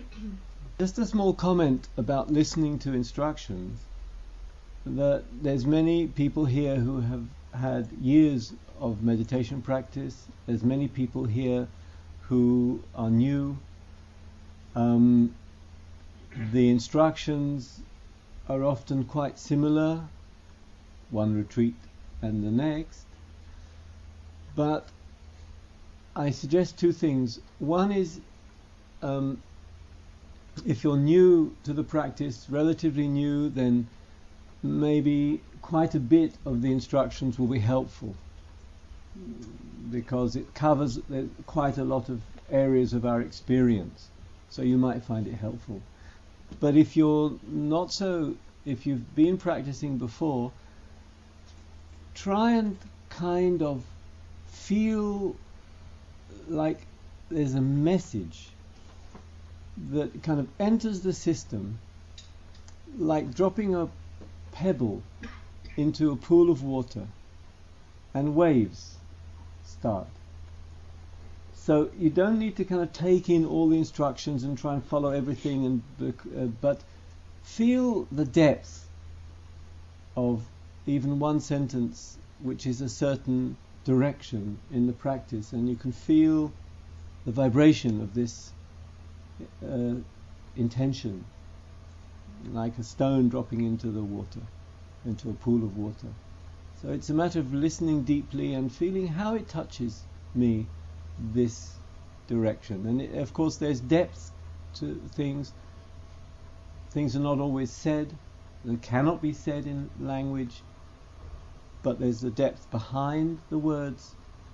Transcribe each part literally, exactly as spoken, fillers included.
Just a small comment about listening to instructions. That there's many people here who have had years of meditation practice. There's many people here who are new. Um, the instructions are often quite similar, one retreat and the next. But I suggest two things. One is, um, if you're new to the practice, relatively new, then maybe quite a bit of the instructions will be helpful, because it covers quite a lot of areas of our experience, so you might find it helpful. But if you're not so, if you've been practicing before, try and kind of feel like there's a message that kind of enters the system, like dropping a pebble into a pool of water and waves start. So you don't need to kind of take in all the instructions and try and follow everything, and uh, but feel the depth of even one sentence which is a certain direction in the practice, and you can feel the vibration of this uh, intention, like a stone dropping into the water, into a pool of water. So it's a matter of listening deeply and feeling how it touches me, this direction. And it, of course there's depth to things. Things are not always said and cannot be said in language, but there's the depth behind the words.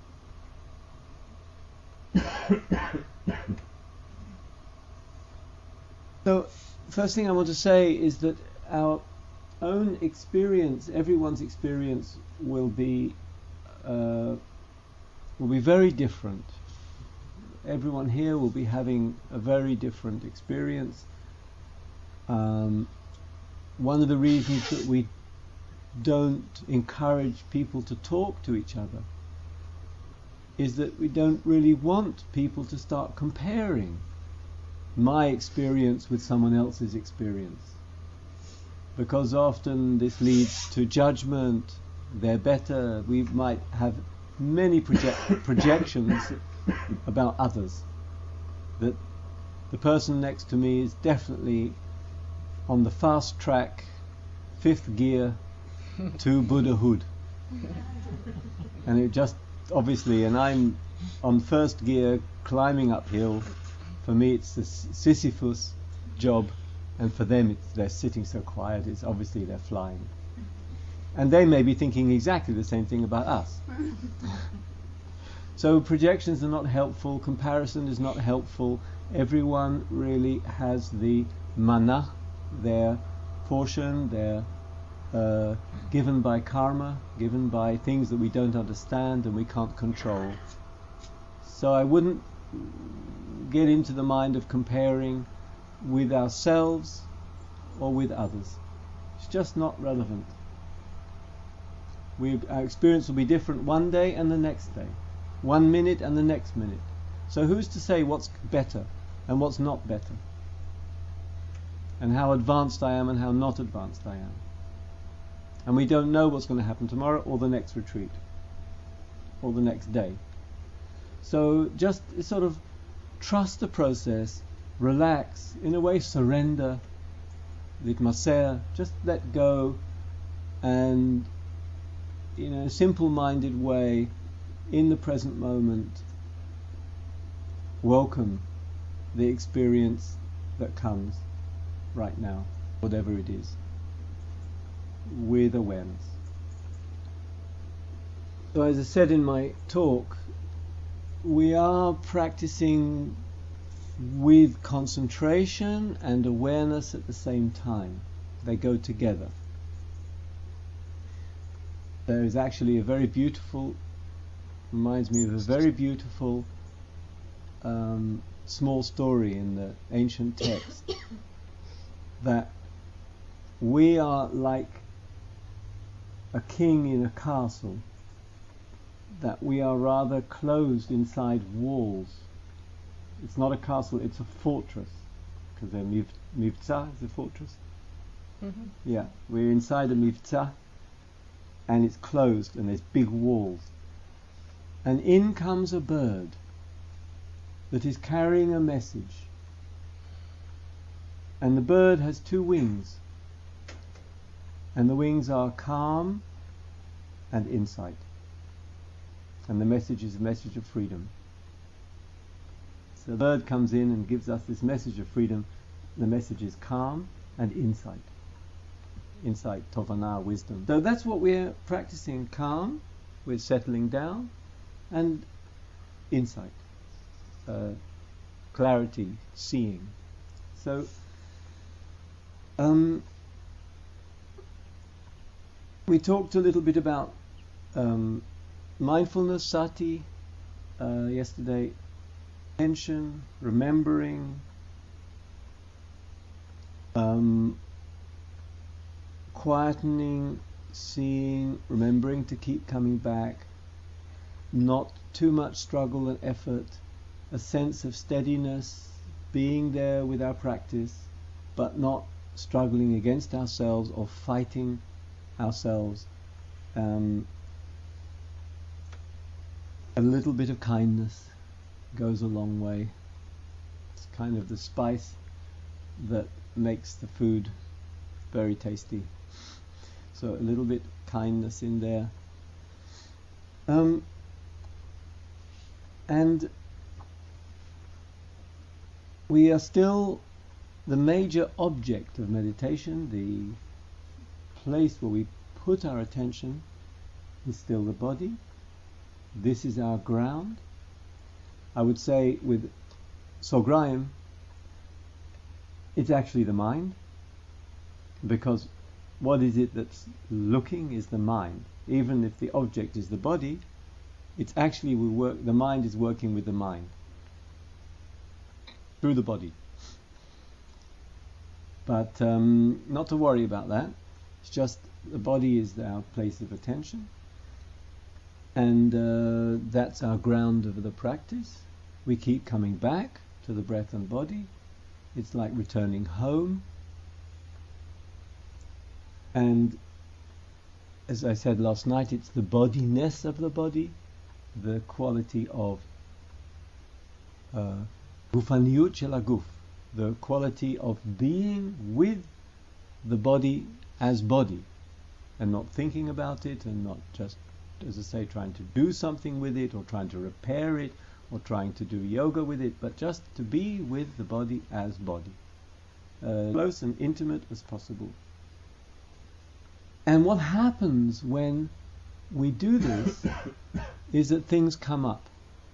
So first thing I want to say is that our own experience, everyone's experience, will be uh, will be very different. Everyone here will be having a very different experience. Um, one of the reasons that we don't encourage people to talk to each other is that we don't really want people to start comparing my experience with someone else's experience, because often this leads to judgment. They're better. We might have many project projections about others, that the person next to me is definitely on the fast track, fifth gear to Buddhahood, and it just obviously, and I'm on first gear climbing uphill. For me it's the Sisyphus job, and for them it's, they're sitting so quiet, it's obviously they're flying. And they may be thinking exactly the same thing about us. So projections are not helpful, comparison is not helpful. Everyone really has the mana, their portion, their uh, given by karma, given by things that we don't understand and we can't control. So I wouldn't get into the mind of comparing with ourselves or with others. It's just not relevant. We, our experience will be different one day and the next day, one minute and the next minute. So who's to say what's better and what's not better, and how advanced I am and how not advanced I am? And we don't know what's going to happen tomorrow or the next retreat or the next day. So just sort of trust the process, relax, in a way surrender, litmaser, just let go, and in a simple-minded way, in the present moment, welcome the experience that comes right now, whatever it is, with awareness. So as I said in my talk, we are practicing with concentration and awareness at the same time. They go together. There is actually a very beautiful, reminds me of a very beautiful um, small story in the ancient text, that we are like a king in a castle, that we are rather closed inside walls. It's not a castle, it's a fortress. because they're miv- Mivtza is a fortress. Mm-hmm. Yeah, we're inside a Mivtza, and it's closed, and there's big walls. And in comes a bird that is carrying a message. And the bird has two wings. And the wings are calm and insight. And the message is a message of freedom. So the bird comes in and gives us this message of freedom. The message is calm and insight. Insight, tovana, wisdom. So that's what we're practicing. Calm, we're settling down, and insight, uh, clarity, seeing. So um, we talked a little bit about um, mindfulness, sati, uh, yesterday. Attention, remembering, um, quietening, seeing, remembering to keep coming back, not too much struggle and effort, a sense of steadiness, being there with our practice, but not struggling against ourselves or fighting ourselves. Um, a little bit of kindness goes a long way. It's kind of the spice that makes the food very tasty. So a little bit kindness in there. Um, and we are still the major object of meditation, the place where we put our attention is still the body. This is our ground. I would say with Sograyim, it's actually the mind, because what is it that's looking is the mind. Even if the object is the body, it's actually we work. The mind is working with the mind through the body. But um, not to worry about that. It's just the body is our place of attention, and uh, that's our ground of the practice. We keep coming back to the breath and body. It's like returning home. And as I said last night, it's the bodiness of the body, the quality of gufaniyut shel haguf, the quality of being with the body as body, and not thinking about it, and not just, as I say, trying to do something with it, or trying to repair it, or trying to do yoga with it, but just to be with the body as body, uh, close and intimate as possible. And what happens when we do this is that things come up.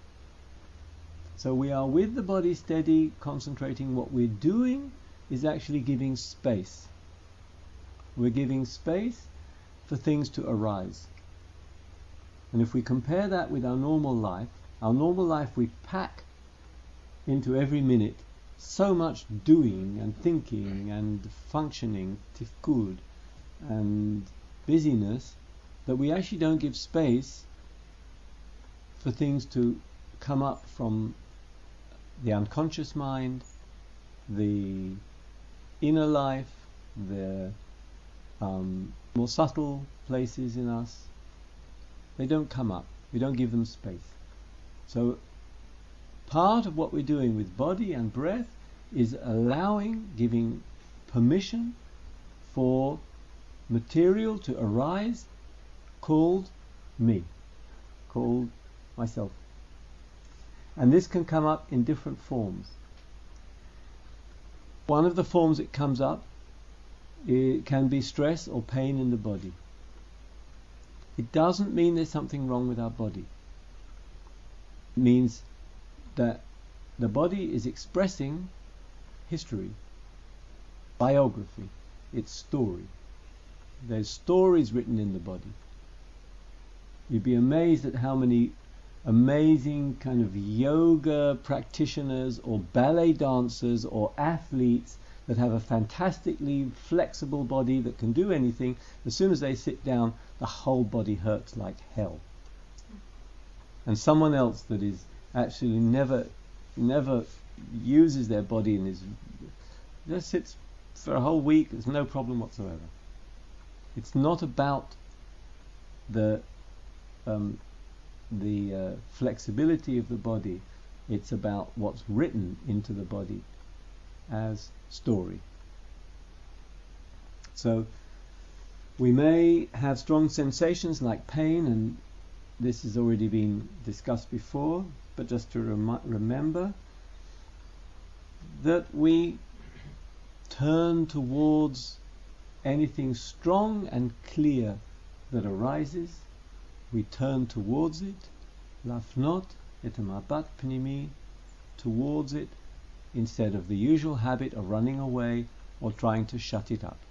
So we are with the body steady, concentrating. What we're doing is actually giving space. We're giving space for things to arise. And if we compare that with our normal life, our normal life we pack into every minute so much doing and thinking and functioning, tifkud, and busyness, that we actually don't give space for things to come up from the unconscious mind, the inner life, the um, more subtle places in us. They don't come up. We don't give them space. So part of what we're doing with body and breath is allowing, giving permission for material to arise called me, called myself. And this can come up in different forms. One of the forms it comes up, it can be stress or pain in the body. It doesn't mean there's something wrong with our body. It means that the body is expressing history, biography, its story. There's stories written in the body. You'd be amazed at how many amazing kind of yoga practitioners or ballet dancers or athletes that have a fantastically flexible body that can do anything. As soon as they sit down, the whole body hurts like hell. And someone else that is actually never never uses their body and is Just sits for a whole week, there's no problem whatsoever. It's not about the um, the uh, flexibility of the body, it's about what's written into the body as story. So we may have strong sensations like pain, and this has already been discussed before, but just to rem- remember that we turn towards anything strong and clear that arises, we turn towards it, lafnot et mabat pnimi, towards it, instead of the usual habit of running away or trying to shut it up.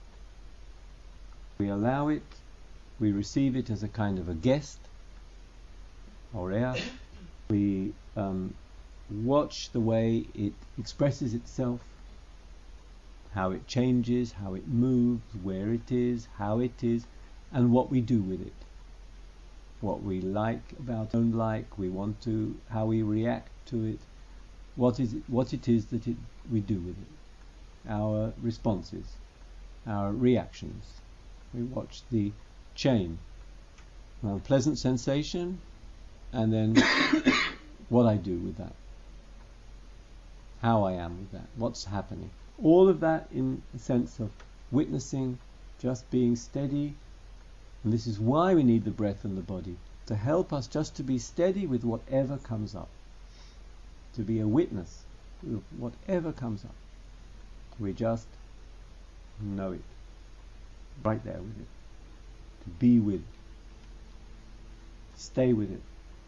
We allow it, we receive it as a kind of a guest, orea. We um, watch the way it expresses itself, how it changes, how it moves, where it is, how it is, and what we do with it. What we like about it, don't like, we want to, how we react to it, what is it, what it is that it, we do with it, our responses, our reactions. We watch the chain, a pleasant sensation, and then what I do with that, how I am with that, what's happening. All of that in a sense of witnessing, just being steady. And this is why we need the breath and the body, to help us just to be steady with whatever comes up, to be a witness of whatever comes up. We just know it, right there with it, to be with it, stay with it.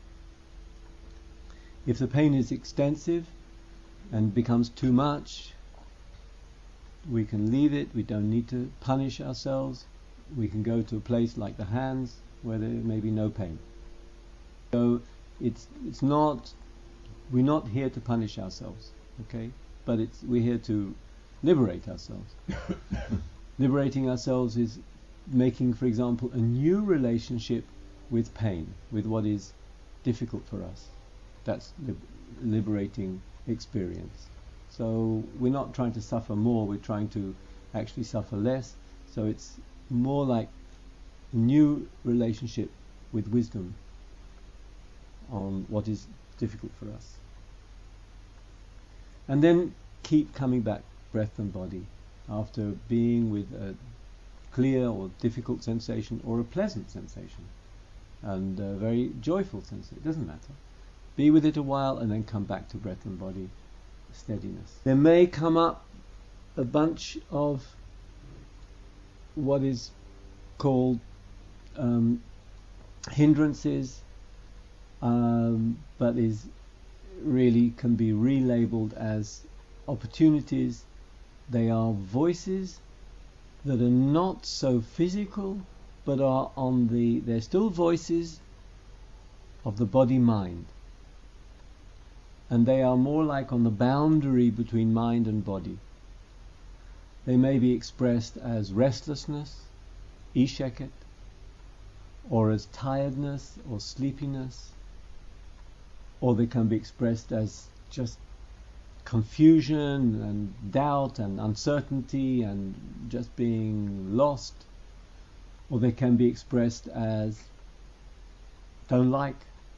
If the pain is extensive and becomes too much, we can leave it. We don't need to punish ourselves. We can go to a place like the hands where there may be no pain. So it's it's not, we're not here to punish ourselves, okay? But it's we're here to liberate ourselves. Liberating ourselves is making, for example, a new relationship with pain, with what is difficult for us. That's the liberating experience. So we're not trying to suffer more, we're trying to actually suffer less. So it's more like a new relationship with wisdom on what is difficult for us. And then keep coming back, breath and body, after being with a clear or difficult sensation or a pleasant sensation and a very joyful sensation. It doesn't matter. Be with it a while and then come back to breath and body steadiness. There may come up a bunch of what is called um, hindrances, um, but is really can be relabeled as opportunities. They are voices that are not so physical, but are on the, they're still voices of the body-mind. And they are more like on the boundary between mind and body. They may be expressed as restlessness, isheket, or as tiredness or sleepiness, or they can be expressed as just confusion and doubt and uncertainty and just being lost, or they can be expressed as don't like,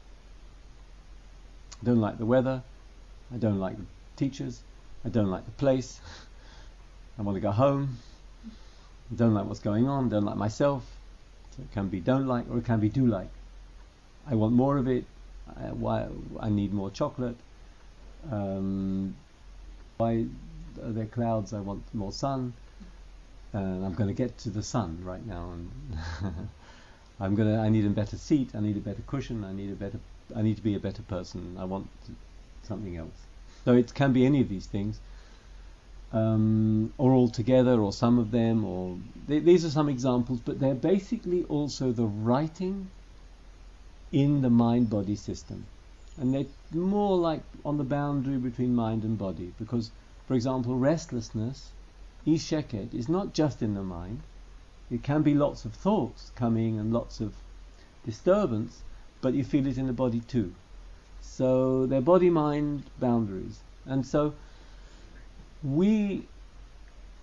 don't like the weather, I don't like the teachers, I don't like the place, I want to go home, I don't like what's going on, don't like myself. So it can be don't like, or it can be do like. I want more of it, I, why, I need more chocolate, um, why are there clouds, I want more sun, and I'm going to get to the sun right now, and I'm going to, I need a better seat, I need a better cushion, I need a better, I need to be a better person, I want something else. So it can be any of these things, um, or all together, or some of them, or th- these are some examples, but they're basically also the writing in the mind-body system. And they're more like on the boundary between mind and body, because, for example, restlessness, isheket, is not just in the mind. It can be lots of thoughts coming and lots of disturbance, but you feel it in the body too. So they're body-mind boundaries. And so we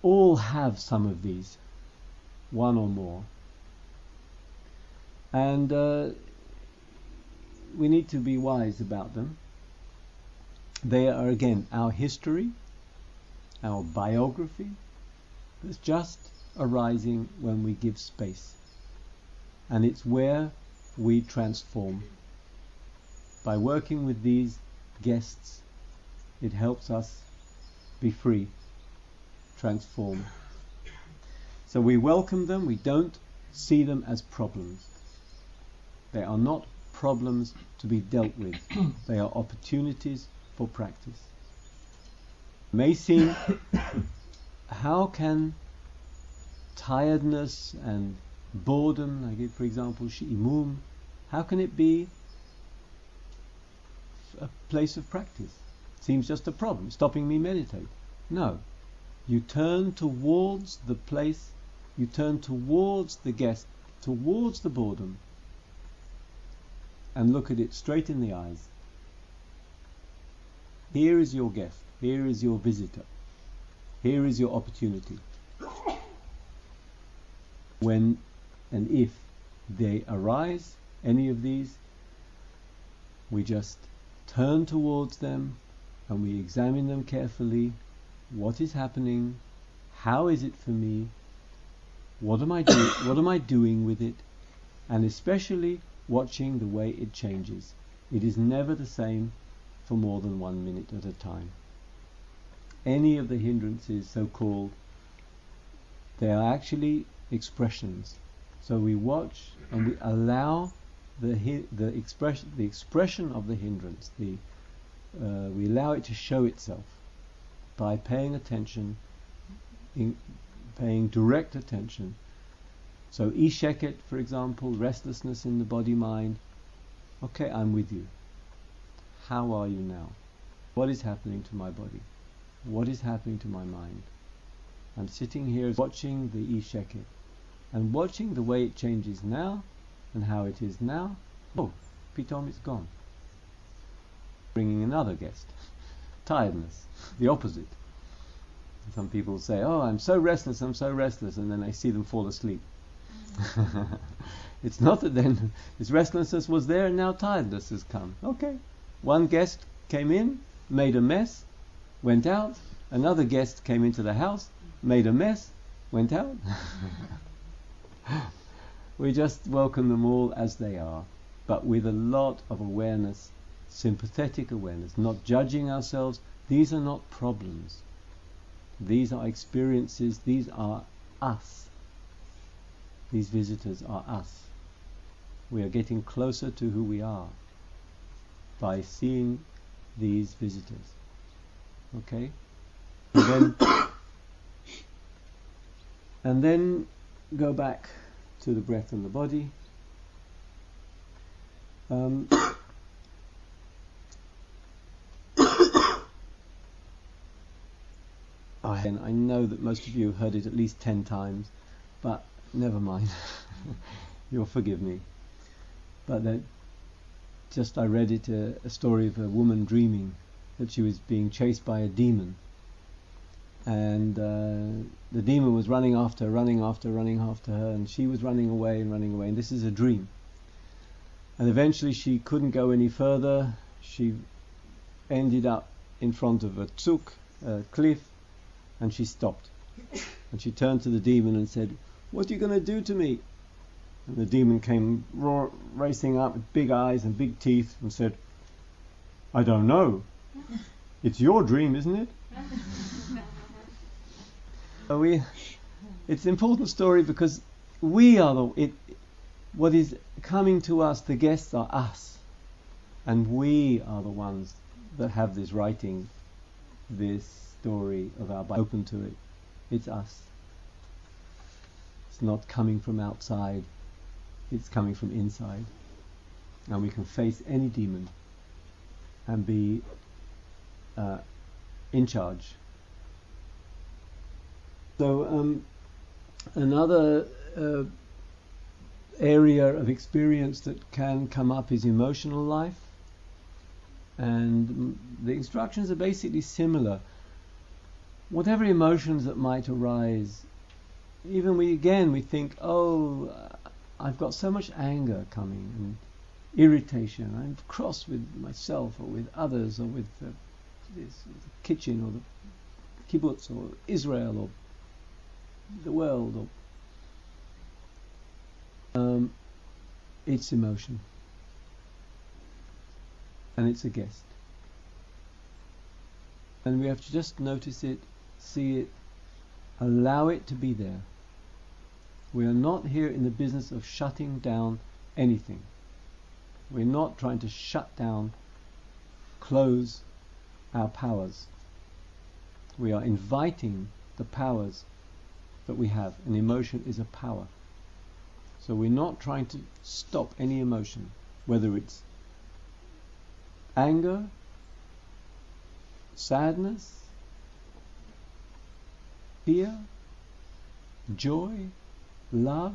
all have some of these, one or more. And uh, we need to be wise about them. They are, again, our history, our biography, that's just arising when we give space. And it's where we transform. By working with these guests, it helps us be free, transform. So we welcome them, we don't see them as problems. They are not problems to be dealt with. They are opportunities for practice. It may seem, how can tiredness and boredom, I give for example shi'imum, how can it be a place of practice? It seems just a problem, stopping me meditate. No. You turn towards the place, you turn towards the guest, towards the boredom, and look at it straight in the eyes. Here is your guest, here is your visitor, here is your opportunity. When and if they arise, any of these, we just turn towards them and we examine them carefully. What is happening? How is it for me? What am I do- what am I doing with it? And especially watching the way it changes. It is never the same for more than one minute at a time. Any of the hindrances, so-called, they are actually expressions. So we watch and we allow the hi- the expression the expression of the hindrance. The uh, we allow it to show itself by paying attention, in paying direct attention. So isheket, for example, restlessness in the body-mind. Okay, I'm with you. How are you now? What is happening to my body? What is happening to my mind? I'm sitting here watching the isheket and watching the way it changes now and how it is now. Oh, pitom, it's gone. Bringing another guest. Tiredness, the opposite. Some people say, oh, I'm so restless, I'm so restless, and then I see them fall asleep. It's not that then this restlessness was there and now tiredness has come. Okay. One guest came in, made a mess, went out. Another guest came into the house, made a mess, went out. We just welcome them all as they are, but with a lot of awareness, sympathetic awareness, not judging ourselves. These are not problems. These are experiences. These are us. These visitors are us. We are getting closer to who we are by seeing these visitors. Okay? And then, and then go back to the breath and the body. Um, and I know that most of you have heard it at least ten times, but never mind. You'll forgive me. But that just I read it a, a story of a woman dreaming that she was being chased by a demon, and uh, the demon was running after her, running after, running after her, and she was running away and running away. And this is a dream. And eventually she couldn't go any further. She ended up in front of a tzuk, a cliff, and she stopped. And she turned to the demon and said, "What are you going to do to me?" And the demon came roar, racing up with big eyes and big teeth and said, "I don't know. It's your dream, isn't it?" So we, it's an important story because we are the, it, what is coming to us, the guests are us. And we are the ones that have this writing, this story of our Bible open to it. It's us. It's not coming from outside. It's coming from inside. And we can face any demon and be uh, in charge. So um, another uh, area of experience that can come up is emotional life. And the instructions are basically similar. whatever emotions that might arise, even we again we think, oh, I've got so much anger coming and irritation. I'm cross with myself or with others or with the, this, the kitchen or the kibbutz or Israel or the world. Or um, it's emotion, and it's a guest, and we have to just notice it, see it, allow it to be there. We are not here in the business of shutting down anything. We're not trying to shut down, close our powers. We are inviting the powers that we have, and emotion is a power. So we're not trying to stop any emotion, whether it's anger, sadness, fear, joy, love,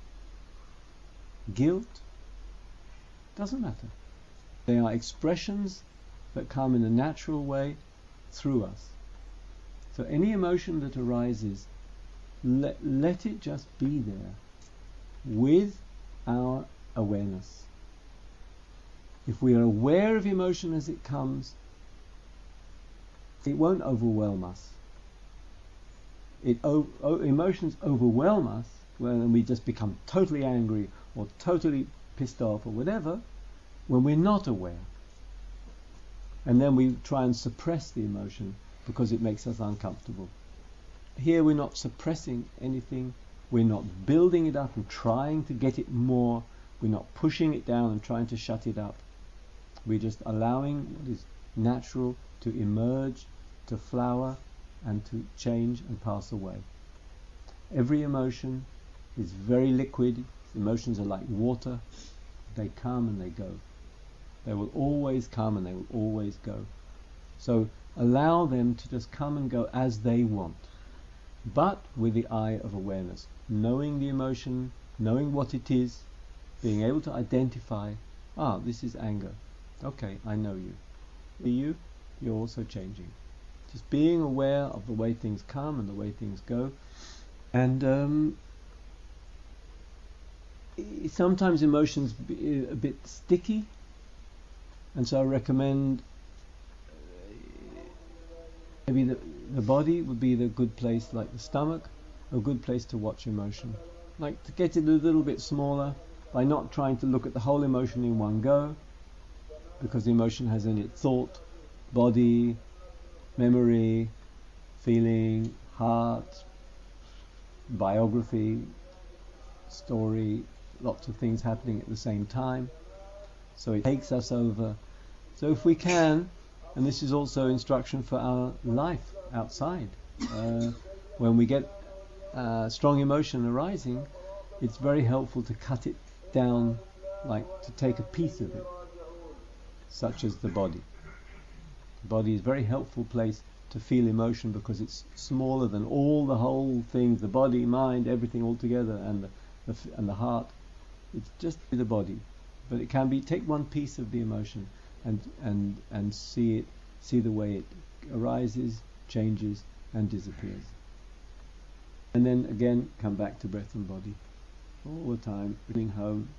guilt. Doesn't matter. They are expressions that come in a natural way through us. So any emotion that arises, let, let it just be there with our awareness. If we are aware of emotion as it comes, it won't overwhelm us. It o- o- emotions overwhelm us when we just become totally angry or totally pissed off or whatever, when we're not aware. And then we try and suppress the emotion because it makes us uncomfortable. Here we're not suppressing anything, we're not building it up and trying to get it more, we're not pushing it down and trying to shut it up. We're just allowing what is natural to emerge, to flower, and to change and pass away. Every emotion is very liquid. Emotions are like water. They come and they go. They will always come and they will always go. So allow them to just come and go as they want, but with the eye of awareness, knowing the emotion, knowing what it is, being able to identify, ah, this is anger. Okay, I know you. For you, you're also changing. Just being aware of the way things come and the way things go. And um, sometimes emotions be a bit sticky, and so I recommend maybe the, the body would be the good place, like the stomach, a good place to watch emotion. Like to get it a little bit smaller by not trying to look at the whole emotion in one go, because the emotion has in it thought, body, memory, feeling, heart, biography, story, lots of things happening at the same time. So it takes us over. So if we can, and this is also instruction for our life outside, uh, when we get uh, strong emotion arising, it's very helpful to cut it down, like to take a piece of it, such as the body. The body is a very helpful place to feel emotion because it's smaller than all the whole things, the body, mind, everything all together, and the, the f- and the heart. It's just the body, but it can be take one piece of the emotion and and and see it, see the way it arises, changes, and disappears. And then again, come back to breath and body all the time, bringing home.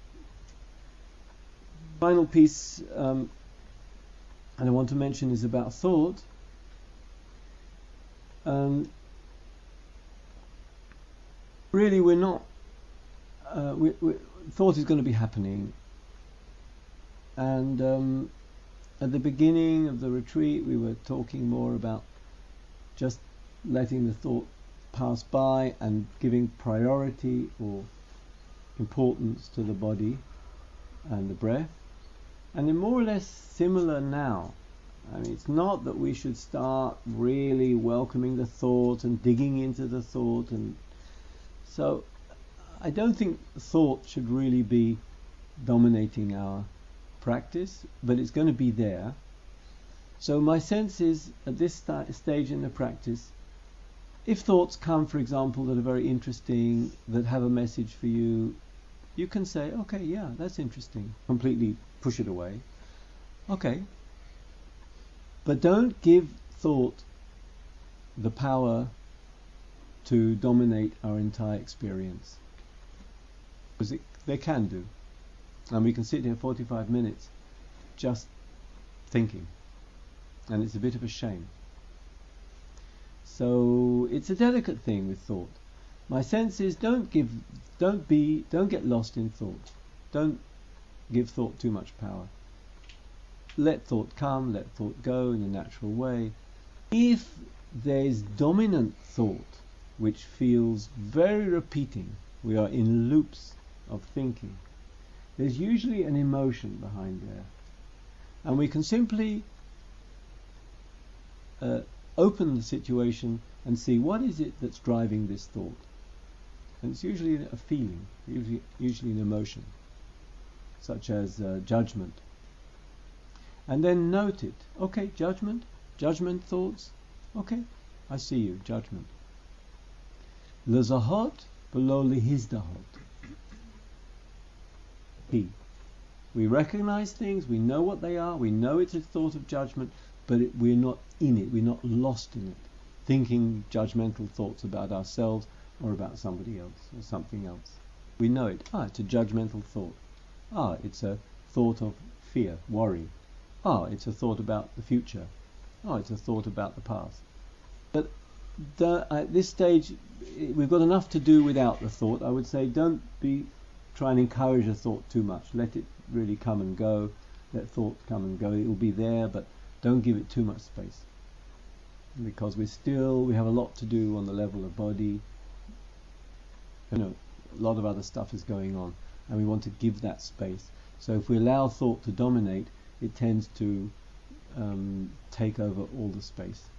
Final piece, um, and I want to mention is about thought. Um, really, we're not. Uh, we, we, thought is going to be happening, and um, at the beginning of the retreat, we were talking more about just letting the thought pass by and giving priority or importance to the body and the breath. And they're more or less similar now. I mean, it's not that we should start really welcoming the thought and digging into the thought, and so I don't think thought should really be dominating our practice, but it's going to be there. So my sense is, at this st- stage in the practice, if thoughts come, for example, that are very interesting, that have a message for you, you can say, okay, yeah, that's interesting. Completely push it away. Okay. But don't give thought the power to dominate our entire experience. Because it, they can do. And we can sit here forty-five minutes just thinking. And it's a bit of a shame. So it's a delicate thing with thought. My sense is don't give, don't be, don't get lost in thought. Don't give thought too much power. Let thought come, let thought go in a natural way. If there's dominant thought which feels very repeating, we are in loops of thinking, there's usually an emotion behind there. And we can simply uh, open the situation and see what is it that's driving this thought. And it's usually a feeling, usually, usually an emotion, such as uh, judgment. And then note it. Okay, judgment, judgment thoughts. Okay, I see you, judgment. Lezahot below lihizdahot. He. We recognize things, we know what they are, we know it's a thought of judgment, but it, we're not in it, we're not lost in it, thinking judgmental thoughts about ourselves or about somebody else or something else. We know it. Ah, it's a judgmental thought. Ah, it's a thought of fear, worry. Ah, it's a thought about the future. Ah, it's a thought about the past. But the, at this stage, we've got enough to do without the thought. I would say don't be try and encourage a thought too much. Let it really come and go. Let thought come and go. It will be there, but don't give it too much space. Because we're still, we have a lot to do on the level of body. You know, a lot of other stuff is going on, and we want to give that space. So if we allow thought to dominate, it tends to um, take over all the space.